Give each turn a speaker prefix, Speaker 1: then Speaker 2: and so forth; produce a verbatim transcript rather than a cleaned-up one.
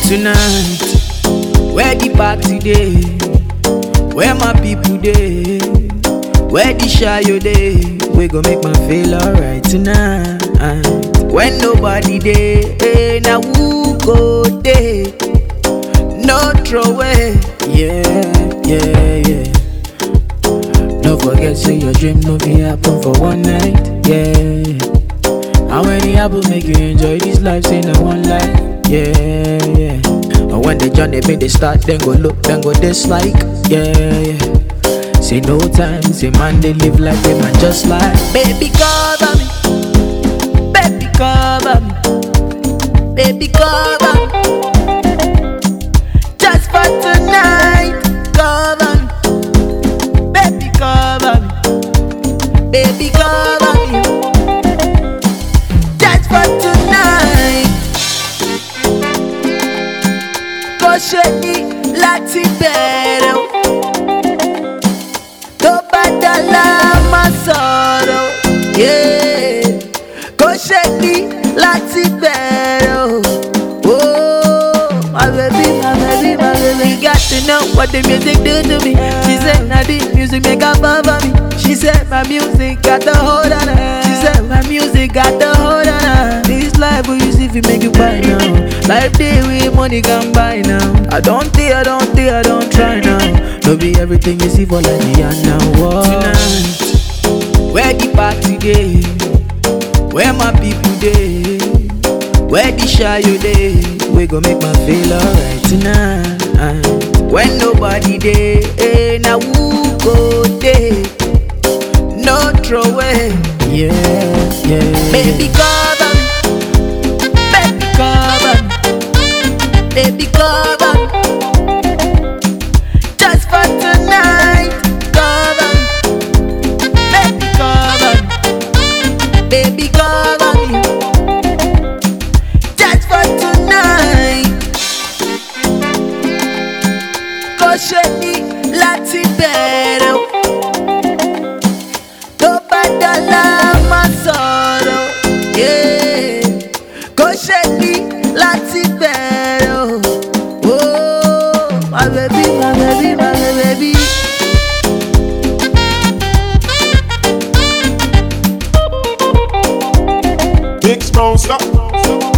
Speaker 1: Tonight, where the party day? Where my people day? Where the shy you day? We gon' make my feel alright tonight. When nobody day, hey, now who go day? No throw away, yeah, yeah, yeah. Don't forget, say your dream no be happen for one night, yeah. How many happen make you enjoy this life, say no one life, yeah, yeah. And when the journey make they start, then go look, then go dislike, yeah, yeah. Say no time, say man they live like they man just like. Baby cover me, baby cover me, baby cover me. Just for tonight, cover me, baby cover me, baby cover me. Just for tonight. Kò ṣe ní láti bẹ̀rẹ̀ o. Tó bá dọ̀la má sọ̀rọ̀, yeah. Kò ṣe ní láti bẹ̀rẹ̀ o. Oh, my baby, my baby, my baby. You got to know what the music do to me. She said, now the music make her fall for me. She said, my music got the hold on her. She said, my music got the hold on her. This life will use if you make you buy now. Life day with money can buy now. I don't think, I don't think, I don't try now. No be everything you see for like me and now. Whoa. Tonight, where the party day? Where my people day? Where the shy you day? We gon' make my feel alright tonight. When nobody day, hey, now who go day? No throw away, yeah, yeah. Baby cover me, baby cover me, baby cover me. Just for tonight, cover me, baby cover me, baby cover me. Just for tonight. Kò ṣe ní láti bẹ̀rẹ̀ o. Tó bá dọ̀la má sọ̀rọ̀, yeah. Kò ṣe ní láti bẹ̀rẹ̀ o. Oh, my baby, my baby, my baby.
Speaker 2: Big Smoke, stop.